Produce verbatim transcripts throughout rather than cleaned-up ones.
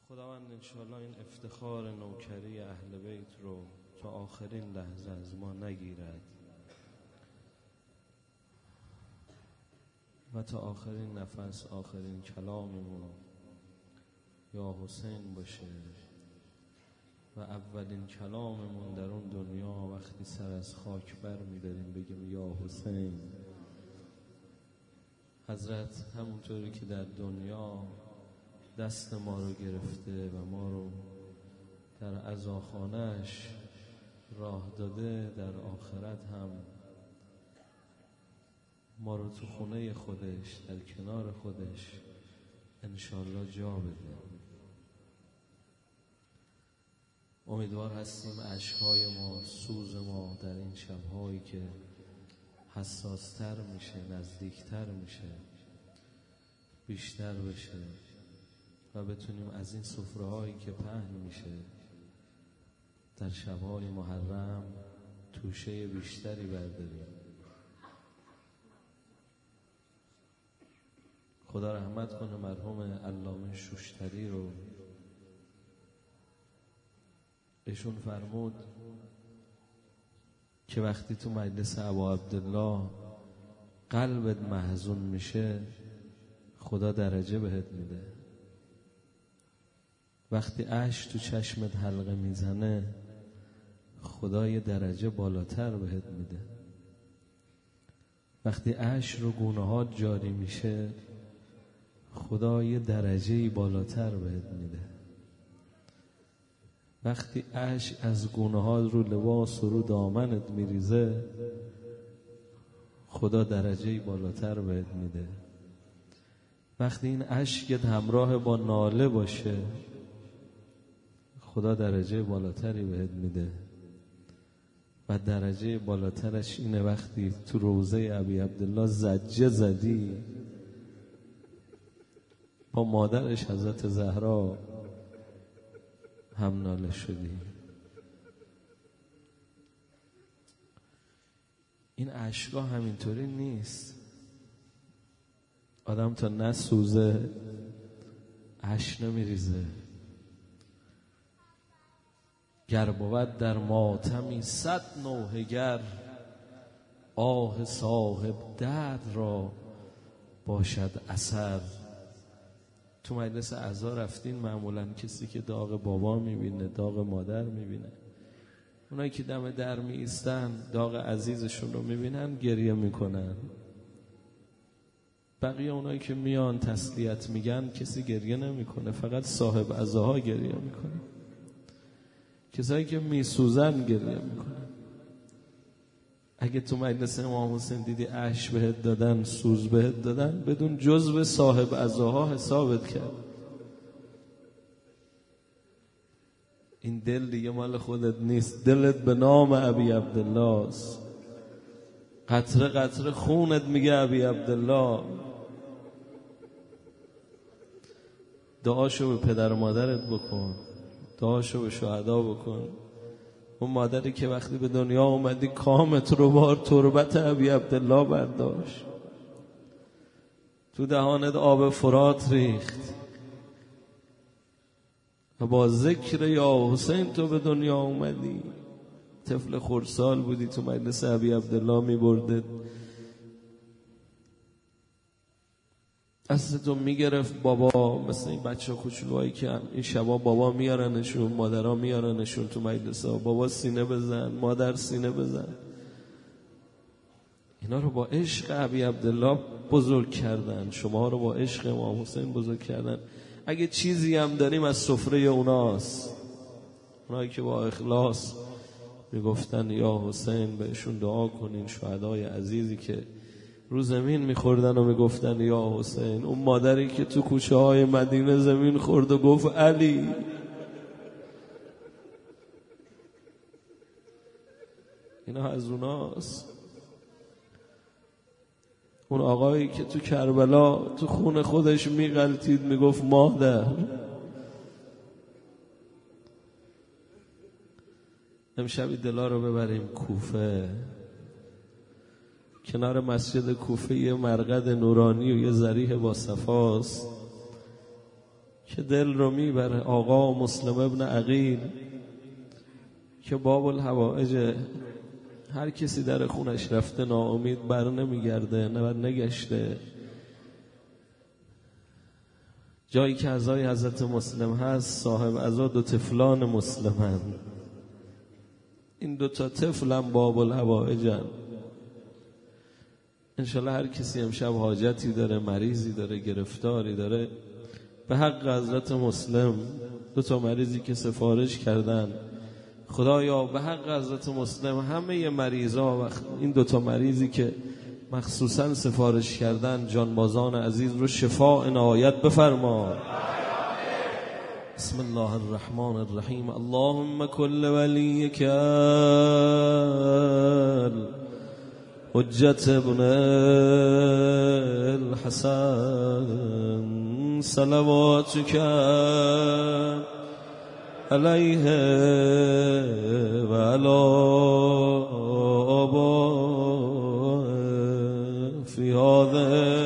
خداوند انشاءالله این افتخار نوکری اهل بیت رو تا آخرین لحظه از ما نگیرد و تا آخرین نفس آخرین کلاممون یا حسین باشه و اولین کلاممون در اون دنیا وقتی سر از خاک بر می‌داریم بگیم یا حسین. حضرت همونطوری که در دنیا دست ما رو گرفته و ما رو در عزاخانه‌اش راه داده، در آخرت هم ما رو تو خونه خودش در کنار خودش انشالله جا بده. امیدوار هستیم اشک‌های ما، سوز ما در این شب‌هایی که حساستر میشه، نزدیکتر میشه، بیشتر بشه و بتونیم از این سفره‌هایی که پهن میشه در شب‌های محرم توشه بیشتری برداریم. خدا رحمت کنه مرحوم علامه شوشتری رو. ایشون فرمود که وقتی تو مجلس ابا عبدالله قلبت محزون میشه خدا درجه بهت میده. وقتی اشک تو چشمت حلقه میزنه خدا یه درجه بالاتر بهت میده. وقتی اشک رو گونه‌هات جاری میشه خدا یه درجه‌ای بالاتر بهت میده. وقتی اشک از گونه‌هات رو لباس و رو دامنت میریزه خدا درجه‌ای بالاتر بهت میده. وقتی این اشکت همراه با ناله باشه خدا درجه بالاتری بهت میده. و درجه بالاترش اینه وقتی تو روضه ابی عبدالله زجه زدی، با مادرش حضرت زهرا هم ناله شدی. این اشکا همینطوری نیست. آدم تا نسوزه اشک نمیریزه. گر بود در ماتمی صد نوحه گر، آه صاحب درد را باشد اثر. تو مجلس عزا رفتین معمولا کسی که داغ بابا میبینه، داغ مادر میبینه. اونایی که دم در می ایستن داغ عزیزشون رو میبینن گریه میکنن. بقیه اونایی که میان تسلیت میگن کسی گریه نمیکنه، فقط صاحب عزاها گریه میکنه. کسایی که میسوزن گریه میکنن. اگه تو مجلس امام حسین دیدی اشک بهت دادن، سوز بهت دادن، بدون جزو صاحب عزاها حسابت کرد. این دل دیگه مال خودت نیست، دلت به نام ابی عبدالله است. قطره قطره خونت میگه ابی عبدالله. دعاشو به پدر و مادرت بکن، دعاشو به شهدا بکن. اون مادری که وقتی به دنیا اومدی کامت رو بار تربت ابی عبدالله برداشت، تو دهانت آب فرات ریخت و با ذکر یا حسین تو به دنیا اومدی. طفل خردسال بودی، تو مجلس ابی عبدالله می برده، دستتو میگرفت بابا. مثل این بچه کوچولوهایی که این شبا بابا میارنشون، مادرها میارنشون تو مجلس ها، بابا سینه بزن، مادر سینه بزن. اینا رو با عشق ابی عبدالله بزرگ کردن، شما رو با عشق امام حسین بزرگ کردن. اگه چیزی هم داریم از سفره اوناست، اونایی که با اخلاص میگفتن یا حسین، بهشون دعا کنین. شهدای عزیزی که رو زمین میخوردن و میگفتن یا حسین. اون مادری که تو کوچه های مدینه زمین خورد و گفت علی. اینا از اوناست. اون آقایی که تو کربلا تو خون خودش میغلطید میگفت مادر. امشبی دلا رو ببریم کوفه. کنار مسجد کوفه یه مرقد نورانی و یه ضریح با صفاست که دل رو میبره، آقا مسلم ابن عقیل که باب الحوائج هر کسی در خونش رفته ناامید بر نمیگرده، نه نگشته. جایی که عزای حضرت مسلم هست صاحب عزا دو طفلان مسلمن. این دو تا طفلم باب الحوائجن. انشالله هر کسی امشب حاجتی داره، مریضی داره، گرفتاری داره، به حق حضرت مسلم دو تا مریضی که سفارش کردن، خدایا به حق حضرت مسلم همه مریضا و این دو تا مریضی که مخصوصا سفارش کردن جانبازان عزیز رو شفا عنایت بفرما. بسم الله الرحمن الرحیم. اللهم کل ولیک حجت ابن الحسن صلواتک علیه و علی آبائه فی هذه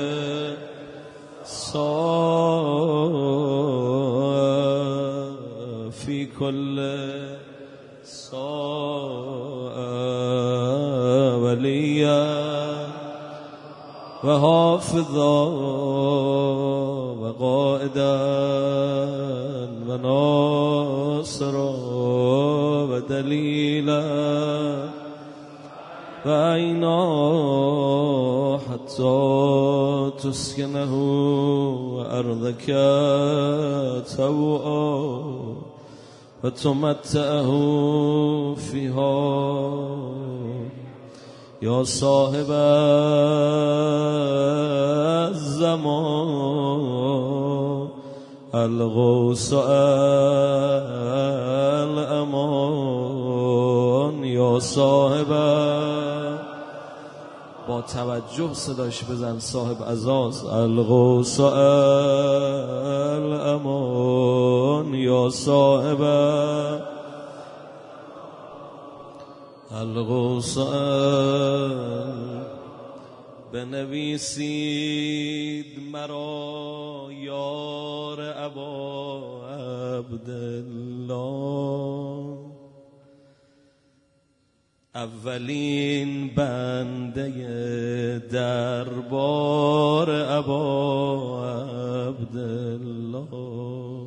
الساعة فی کل ساعة ولیا و حافظا و قائدا و ناصرا و دلیلا و عینا حتی تسکنه و ارضک طوعا و تمتعه فیها یا صاحب الزمان الغوث الامان یا صاحب، با توجه صداش بزن، صاحب عزاز، الغوث الامان یا صاحب الغوث. بنویسید مرا یار ابا عبدالله، اولین بنده دربار ابا عبدالله،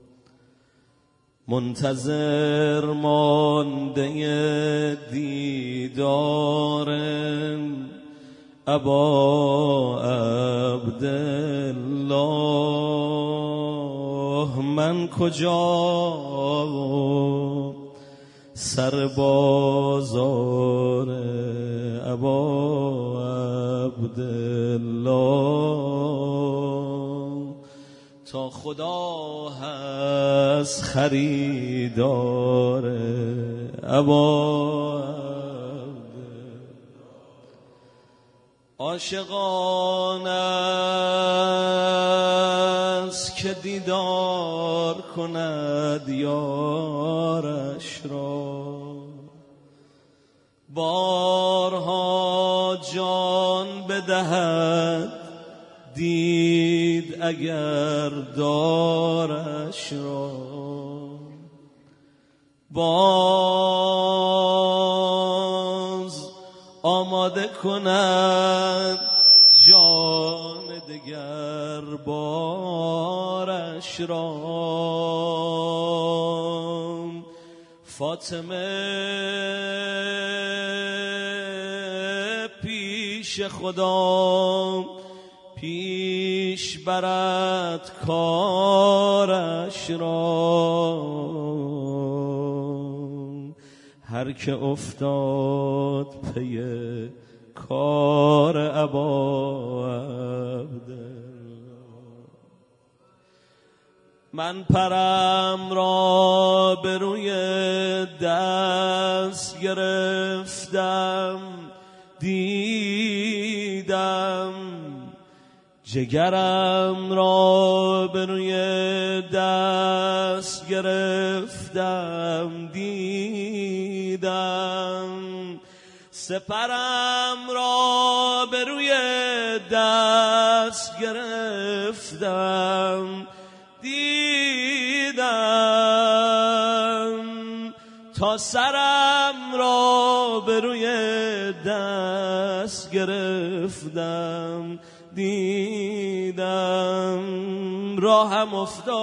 منتظر مانده دیدار ابا عبدالله. من کجا سر بازار ابا عبدالله، تا خدا هست خریدار ابا عبدالله. عاشقان است که دیدار کند یارش را، بارها جان بدهد دید اگر دارش را، باز آماده کند جان دگر بارش را. فاطمه پیش خدا پیش برد کارش را، هر که افتاد پی کار ابا عبدالله. من پرم را به روی دست گرفتم دیدم، جگرم را به روی دست گرفتم دیدم، سپرم را به روی دست گرفتم دیدم، تا سرم را به روی دست گرفتم، دیدم راهم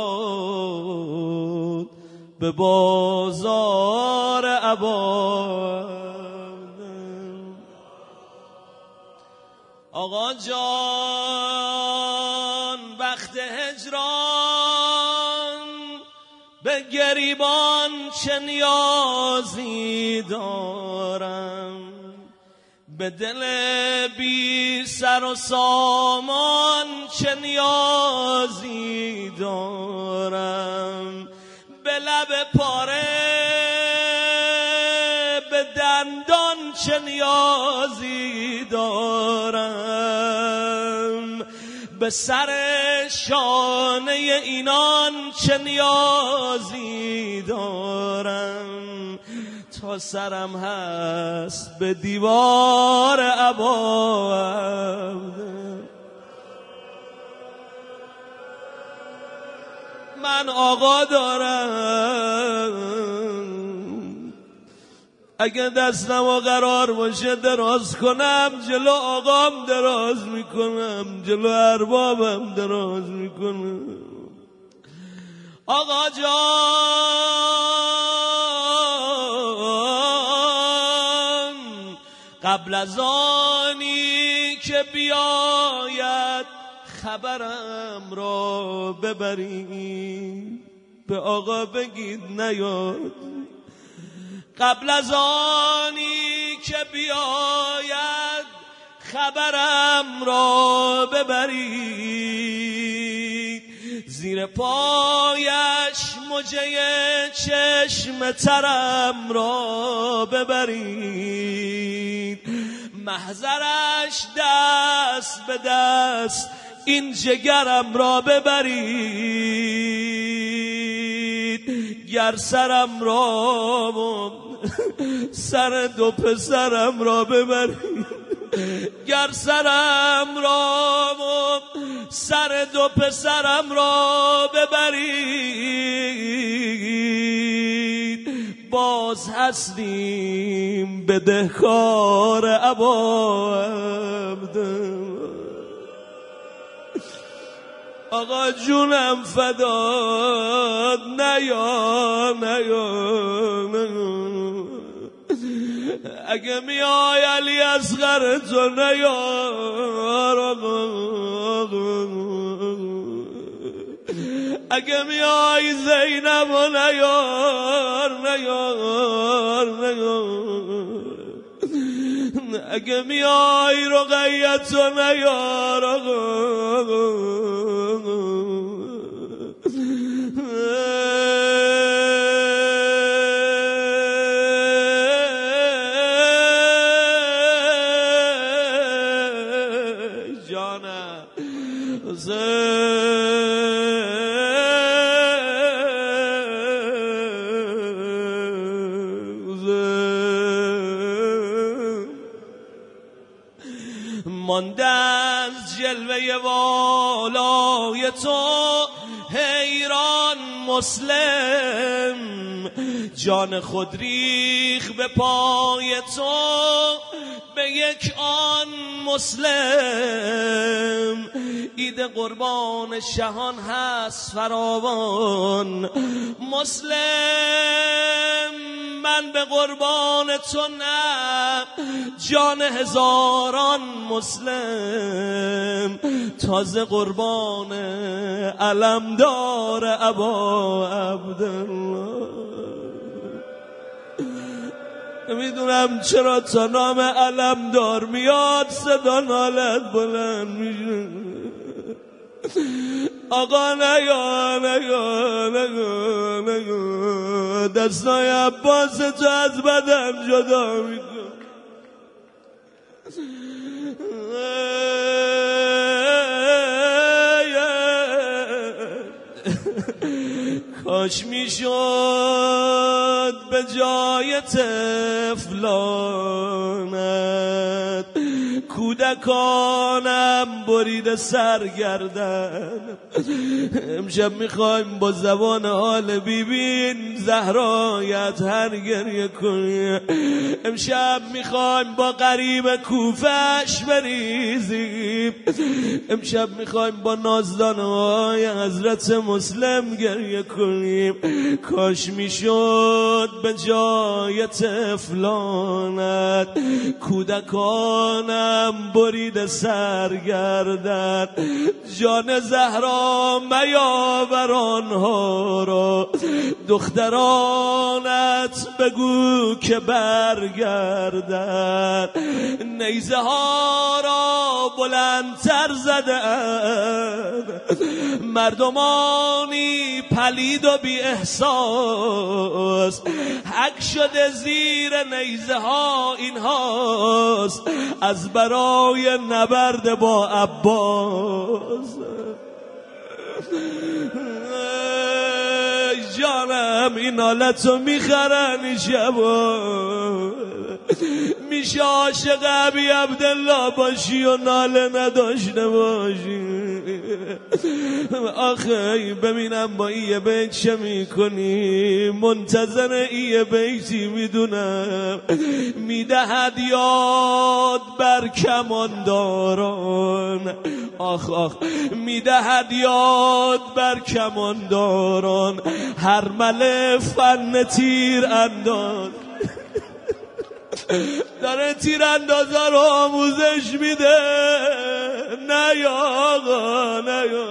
افتاد به بازار عبا. آقا جان وقت هجران به گریبان چه نیازی دارم، به دل بی سر و سامان چه نیازی دارم، به لب پاره به دندان چه نیازی دارم، به سر شانه اینان چه نیازی دارم، تا سرم هست به دیوار عبا. من آقا دارم، اگه دستم و قرار باشه دراز کنم جلو آقام دراز میکنم، جلو اربابم دراز میکنم. آقا جان قبل از آنی که بیاید خبرم را ببرید، به آقا بگید نیاد. قبل از آنی که بیاید خبرم را ببرید، زیر پایش مجه چشم ترم را ببرید، محضرش دست به دست این جگرم را ببرید، گر سرم را سر دو پسرم را ببرید، گر سرم را سر دو پسرم را ببرید، باز هستیم بدهکار عباد. آقا جونم فداد، نیا نیا نیا، اگه میای علی اصغر تو نیار آقا، اگه میای زینب و نیار نیار نیار، اگه میای رقیت و نیار آقا. جانم مانده از جلوه والای تو حیران مسلم، جان خود ریخ به پای تو به یک آن مسلم، عید قربان شهان هست فراوان مسلم، من به قربان تو نه جان هزاران مسلم، تازه قربان علمدار ابا عبدالله. نمیدونم چرا تا نام علمدار میاد صدا نالت بلند میشه. آقا نیا نیا نیا نیا، دستای عباس تو از بدن جدا میکن. کاش میشد به جای طفلانت کودکانم برید سرگردن. امشب میخوایم با زبان حال بیبین زهرایت هر گریه کنیم. امشب میخوایم با غریب کوفش بریزیم. امشب میخوایم با نازدانه های حضرت مسلم گریه کنیم. کاش میشد به جای طفلانت کودکانم برید سرگردن. جان زهرا میاور آنها را، دخترانت بگو که برگردن. نیزه ها را بلندتر زدن، مردمانی پلید و بی احساس. حق شده زیر نیزه ها اینهاست، از برای نبرد با عباس. جانم این حالتو میخرن شبا، میشه عاشق ابی عبدالله باشی و ناله نداشته باشی. آخه ببینم با ایه بیت چه میکنی، منتظر ایه بیتی میدونم. میدهد یاد بر کمانداران، آخ آخ میدهد یاد بر کمانداران، هر مله فن تیر انداز. داره تیر اندازه رو آموزش میده. نه یا آقا نه یا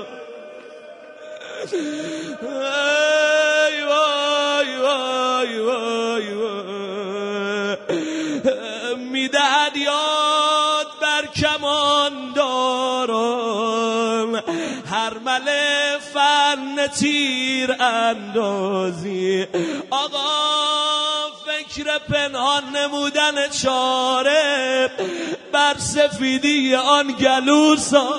ای وای وای وای وای. میدهد یاد بر کمانداران، هر مله فن تیر اندازی. آقا فکر پنهان نمودن چاره بر سفیدی آن گلوسا.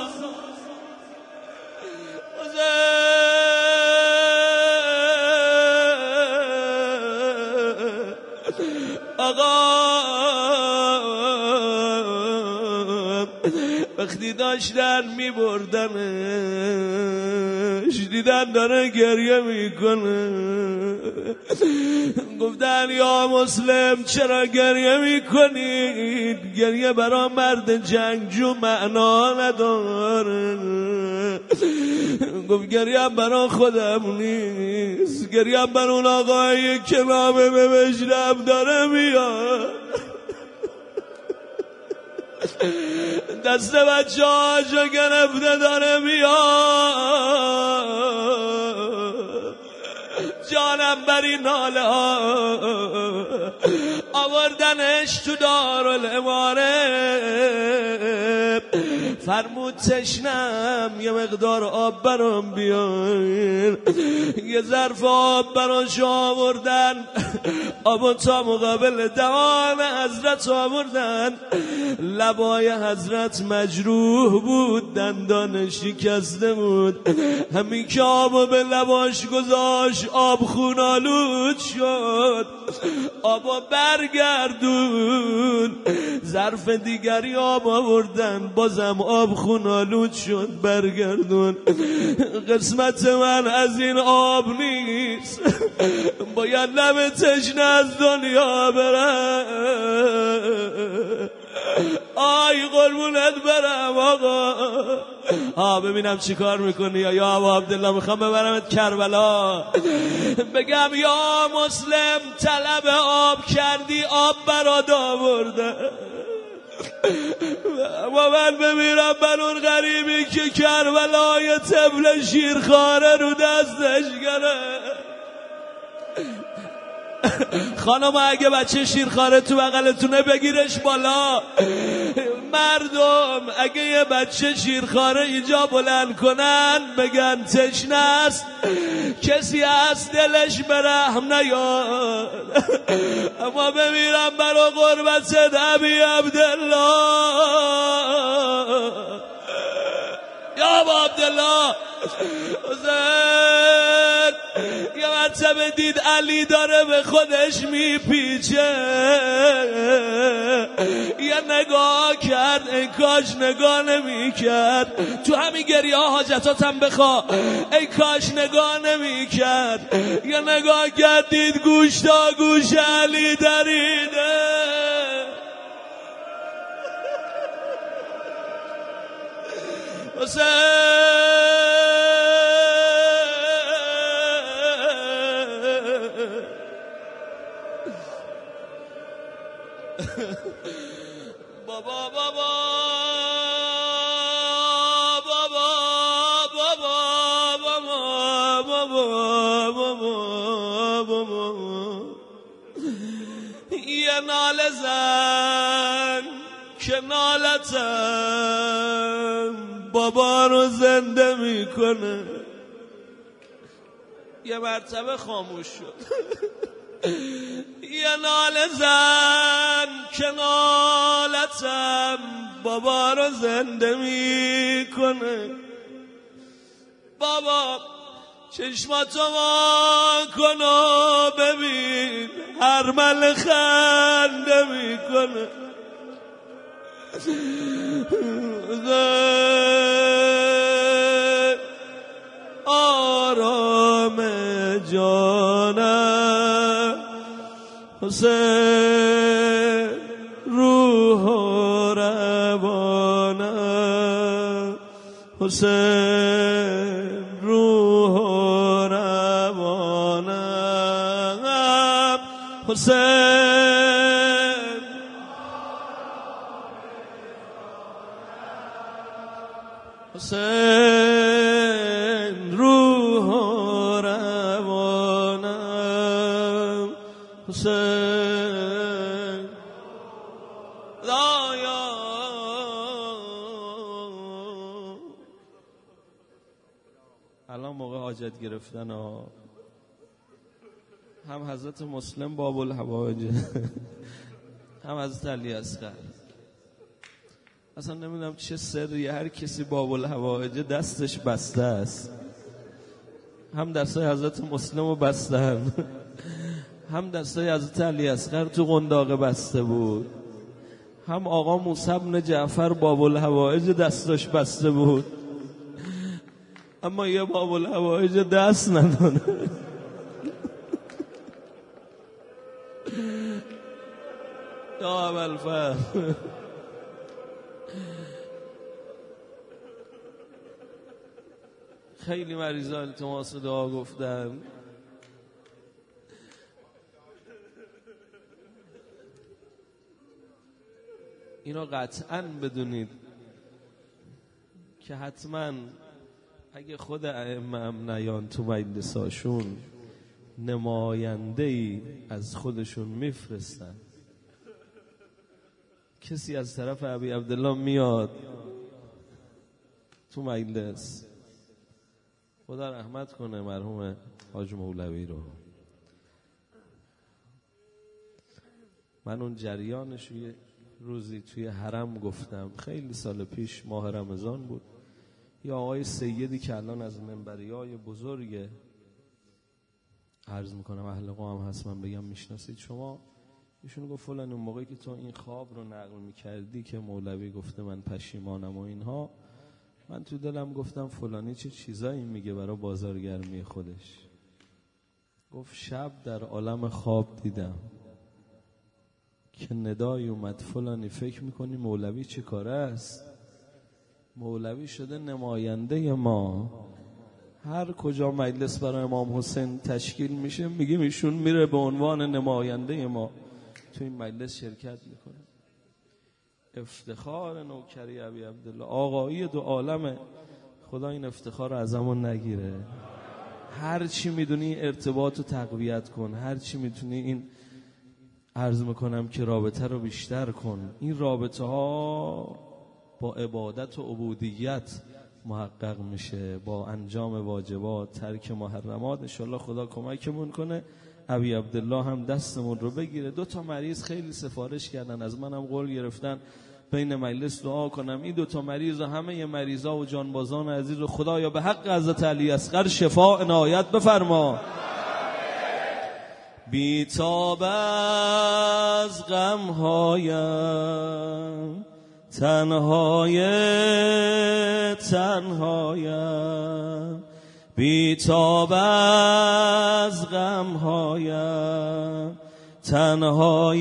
آقا وقتی داشتن می بردنش دیدن داره گریه میکنه. گفتن یا مسلم چرا گریه میکنید؟ گریه برا مرد جنگجو معنا نداره. گفت گریه برا خودم نیست، گریه برا اون آقایی که نامه ببشنم داره میاد. دست بچه ها جا گرفته داره میاد. جانم بر این ناله ها آوردنش تو دارالاماره. فرمود تشنم یه مقدار آب برام بیار. یه ظرف آب براش آوردن، آب تا مقابل دهان حضرت آوردن. لبای حضرت مجروح بود، دندان شکسته بود. همین که آبو به لباش گذاشت آب خون آلود شد. آبو برگردون، ظرف دیگری آب آوردن، بازم آب خون آلود شد. برگردون. قسمت من از این آب نیست، باید لب تشنه از دنیا برم. آی قربونت برم آقا. ها ببینم چی کار میکنی. یا یا ابا عبدالله میخوام ببرمت کربلا، بگم یا مسلم طلب آب کردی آب برات آورده. اما من بمیرم من اون غریبی که کربلای طفل شیرخواره رو دستش گرفت. خانم اگه بچه شیرخواره تو بغلتونه بگیرش بالا. مردم اگه یه بچه شیرخواره اینجا بلند کنن بگن تشنه است، کسی از دلش به رحم نیاد. اما بمیرم برا قربت ابی عبدالله. یا ابا عبدالله حسین یه مرتبه دید علی داره به خودش میپیچه، یه نگاه کرد ای کاش نگاه نمی کرد، تو همین گریه ها حاجتاتم بخوا، ای کاش نگاه نمی کرد، یه نگاه کرد دید گوش تا گوش علی دریده. بابا بابا بابا بابا بابا بابا بابا یه ناله زن که نالتم بابا رو زنده میکنه. یه مرتبه خاموش شد. یه ناله زن که نالتم بابا رو زنده میکنه. بابا چشماتو وا کن و ببین هر مل خنده میکنه. آرام جانم حسین روح و روانم، حسین روح و روانم، حسین حسین روح و روانم، حسین دایا. الان موقع حاجت گرفتن ها. هم حضرت مسلم باب الحوائج هم حضرت علی اصغر. اصلا نمیدونم چه سری، هر کسی باب الحوائج دستش بسته است. هم دستای حضرت مسلم رو بستن، هم دستای حضرت علی اصغر تو قنداق بسته بود، هم آقا موسی بن جعفر باب الحوائج دستش بسته بود، اما یه باب الحوائج دست نداره. یا ابوالفضل خیلی مریضا التماس دعا گفتن. اینو قطعاً بدونید که حتماً اگه خود ائمه هم نیان تو مجلساشون نماینده‌ای از خودشون میفرستن. کسی از طرف ابی عبدالله میاد تو مجلس، خدا رحمت کنه مرحوم حاج مولوی رو. من اون جریانش یه روزی توی حرم گفتم، خیلی سال پیش ماه رمضان بود. یا آقای سیدی که الان از منبریای بزرگ عرض میکنم اهل قم هست، من بگم میشناسید شما، ایشون گفت فلان اون موقعی که تو این خواب رو نقل میکردی که مولوی گفته من پشیمانم و اینها، من تو دلم گفتم فلانی چه چیزایی میگه برای بازارگرمی خودش. گفت شب در عالم خواب دیدم که ندای اومد فلانی فکر میکنی مولوی چه کاره است؟ مولوی شده نماینده ما. هر کجا مجلس برای امام حسین تشکیل میشه میگیم ایشون میره به عنوان نماینده ما تو این مجلس شرکت میکنه. افتخار نوکری ابی عبدالله، آقایی دو عالمه. خدا این افتخار رو ازمون نگیره. هر چی میدونی ارتباط رو تقویت کن، هر چی میتونی این عرض میکنم که رابطه رو بیشتر کن. این رابطه ها با عبادت و عبودیت محقق میشه، با انجام واجبات، ترک محرمات. انشالله خدا کمکمون کنه ابی عبدالله هم دستمون رو بگیره. دو تا مریض خیلی سفارش کردن، از منم قول گرفتن بین مجلس دعا کنم این دو تا مریض و همه مریضا و جانبازان عزیز و خدایا به حق حضرت علی اصغر شفا عنایت بفرما. بیتاب از غمهایم، تنهای تنهایم، بیتاب از غمهایم، تنهای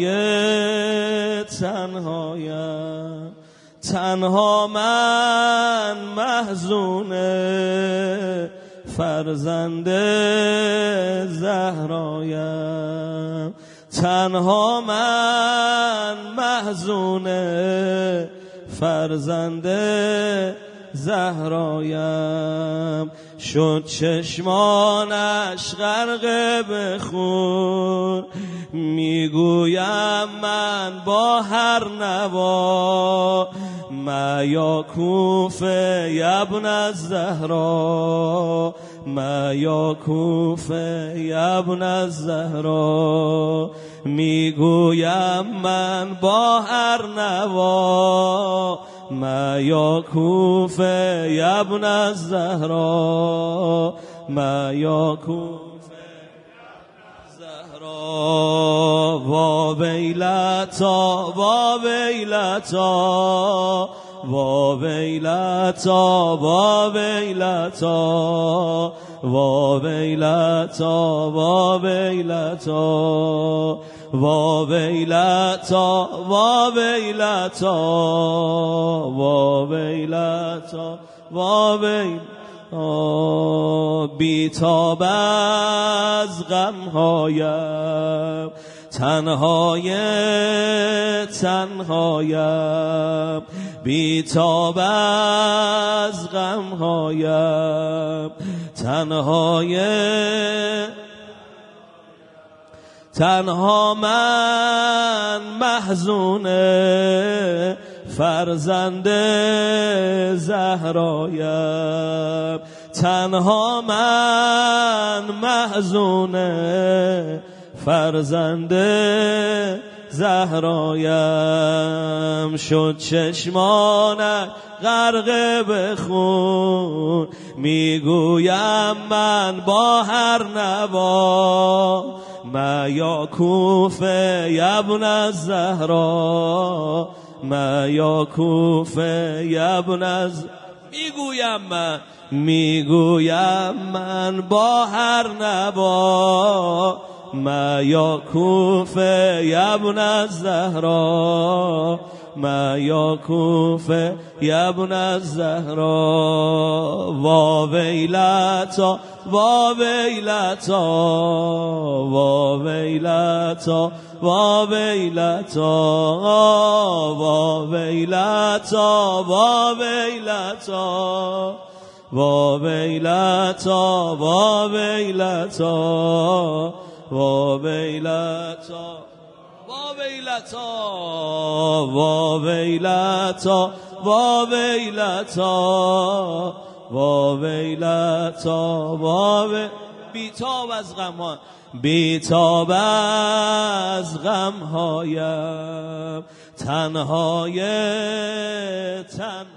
تنهایم، تنها من محزون فرزند زهرایم، تنها من محزون فرزند زهرایم، شد چشمانش غرق به خون، میگویم من با هر نوا، ما یا کوفه یبن الزهرا، ما یا کوفه یبن الزهرا، میگویم من با هر نوا، ما یا کوفه یبن الزهرا، ما یا کوفه وا ویلتا وا ویلتا وا ویلتا وا ویلتا وا ویلتا وا ویلتا وا ویلتا وا ویلتا وا ویلتا وا ویلتا بیتاب از غمهایم، تنهای تنهایم، بیتاب از غمهایم، تنهای تنها من محزون فرزند زهرایم، تنها من محزون فرزند زهرایم، شد چشمانش غرق به خون، میگویم من با هر نوا، ما یا کوفه یبن الزهرا، ما یا کوفه یبن الزهرا، میگویم من میگویم من با هر نوا، ما یا کوفه یبن الزهرا، ما یا کوفه یبن الزهرا، وا ویلتا وا ویلتا وا ویلتا وا ویلتا وا ویلتا وا ویلتا وا ویلتا وا ویلتا وا ویلتا وا ویلتا وا ویلتا وا ویلتا وا ویلتا وا بیتاب از غمهایم، بیتاب از غمهایم، تنهای تن